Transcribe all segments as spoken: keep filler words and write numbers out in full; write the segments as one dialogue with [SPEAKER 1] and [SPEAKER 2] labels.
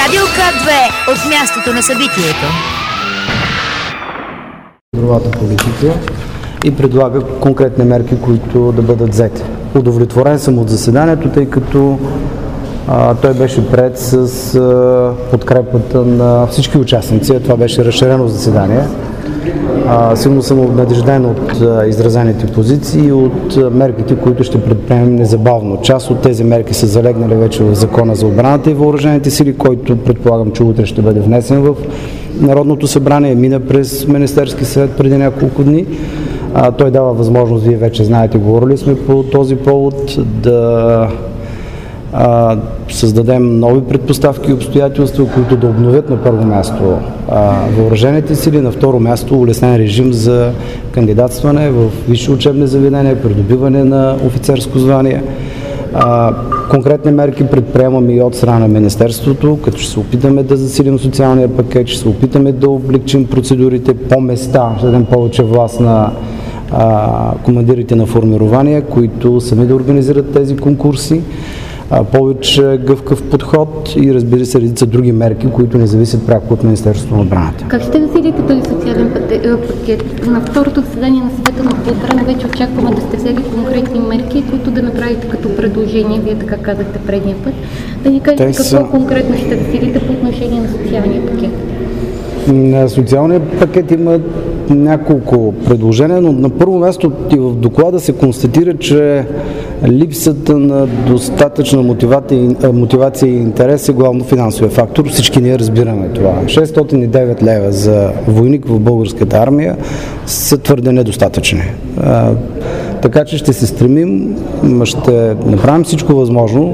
[SPEAKER 1] Радио К две от мястото на събитието.
[SPEAKER 2] Кадровата политика и предлага конкретни мерки, които да бъдат взети. Удовлетворен съм от заседанието, тъй като а, той беше пред с а, подкрепата на всички участници. Това беше разширено заседание. А, силно съм обнадежден от а, изразените позиции и от а, мерките, които ще предприемем незабавно. Част от тези мерки са залегнали вече в Закона за отбраната и въоръжените сили, който предполагам, че утре ще бъде внесен в Народното събрание, мина през Министерски съвет преди няколко дни. А, той дава възможност, вие вече знаете, говорили сме по този повод, да а, създадем нови предпоставки и обстоятелства, които да обновят на първо място а, въоръжените сили, на второ място улеснен режим за кандидатстване в висши учебни заведения, придобиване на офицерско звание. А, конкретни мерки предприемаме и от страна на Министерството, като ще се опитаме да засилим социалния пакет, ще се опитаме да облегчим процедурите по места, ще дадем повече власт на а, командирите на формирования, които сами да организират тези конкурси, а, повече гъвкав подход и, разбира се, редица други мерки, които не зависят пряко от Министерството на отбраната.
[SPEAKER 3] Как ще засилите този социален пакет? На второто заседание на Съвета на отбрана вече очакваме да сте взели конкретни мерки, които да направите като предложение, вие така казахте предния път. Да ни кажете какво са... конкретно ще засилите по отношение на социалния пакет?
[SPEAKER 2] На социалния пакет има няколко предложения, но на първо място и в доклада се констатира, че липсата на достатъчна мотивация, мотивация и интерес е главно финансовия фактор. Всички ние разбираме това. шестстотин и девет лева за войник в българската армия са твърде недостатъчни. А, така че ще се стремим, ще направим всичко възможно.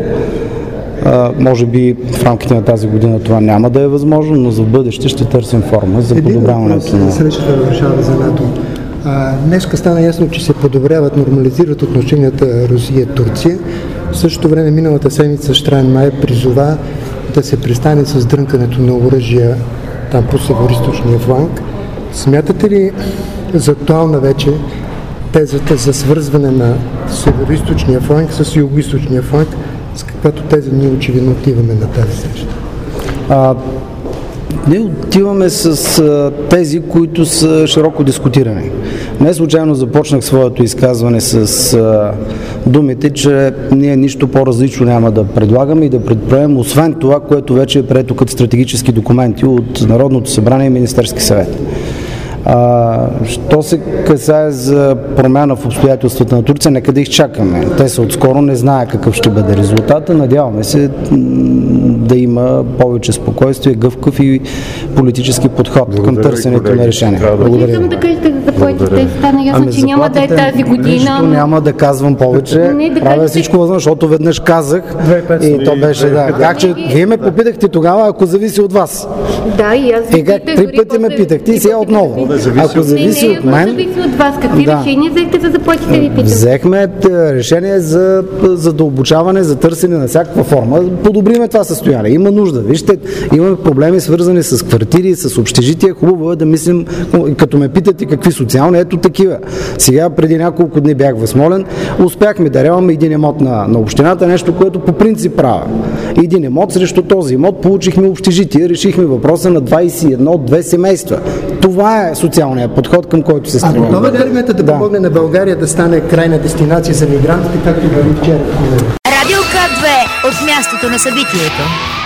[SPEAKER 2] Uh, може би в рамките на тази година това няма да е възможно, но за бъдеще ще търсим форма за подобряването на...
[SPEAKER 4] Срещата в Варшава за НАТО. Днеска стана ясно, че се подобряват, нормализират отношенията Русия-Турция. В същото време миналата седмица Штайнмайер призова да се престане с дрънкането на оръжия там по североизточния фланг. Смятате ли за актуална вече тезата за свързване на североизточния фланг с югоизточния фланг, с каквато тези ние очевидно отиваме на тази среща?
[SPEAKER 2] А, ние отиваме с а, тези, които са широко дискутирани. Не случайно започнах своето изказване с а, думите, че ние нищо по-различно няма да предлагаме и да предприемем, освен това, което вече е прието като стратегически документи от Народното събрание и Министерски съвет. А, що се касае за промяна в обстоятелствата на Турция, нека да изчакаме. Те са отскоро, не знае какъв ще бъде резултата. Надяваме се да има повече спокойствие, гъвкав и политически подход. Благодаря към търсенето на решение.
[SPEAKER 3] Благодаря. Искам да кажете за заплатите. Стана ясно, ами, че няма да е тази година.
[SPEAKER 2] Нищо
[SPEAKER 3] но...
[SPEAKER 2] няма да казвам повече. Не, да правя кажете... всичко възможно, защото веднъж казах и то беше да. Как че вие ме попитахте тогава, ако зависи от вас.
[SPEAKER 3] Да, и аз ви
[SPEAKER 2] питах. Три пъти ме питахте и сега отново. Ако зависи
[SPEAKER 3] не, не,
[SPEAKER 2] от мен...
[SPEAKER 3] зависи от вас. Какви да. решения взехте за заплатите ви?
[SPEAKER 2] Взехме решение за задълбочаване, за търсене на всякаква форма. Подобриме това състояние. Има нужда. Вижте, имаме проблеми свързани с квартири, с общежития. Хубаво е да мислим, като ме питате какви социални, ето такива. Сега преди няколко дни бях в Смолян, успяхме да реваме един имот на, на общината, нещо, което по принцип правя. Един имот срещу този имот получихме общежитие, решихме въпроса на двайсет и едно две семейства. Това е социалният подход, към който се стремим.
[SPEAKER 4] А готова ли армията да, да помогне на България да стане крайна дестинация за мигрантите, както говори вчера?
[SPEAKER 1] Радио К две от мястото на събитието.